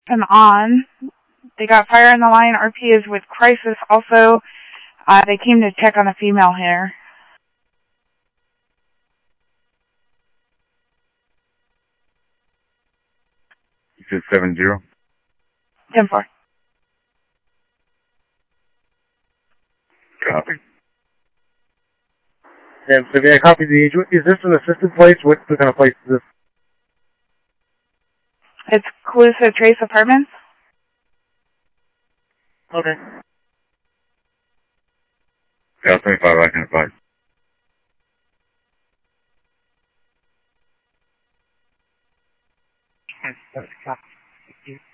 and on. They got fire in the line. RP is with crisis also. They came to check on a female here. You said 7-0? 10-4. Copy. And so, yeah, copy the age. Is this an assisted place? What kind of place is this? It's Calusa Trace Apartments. Okay. Yeah, 25, I can advise. That's copy.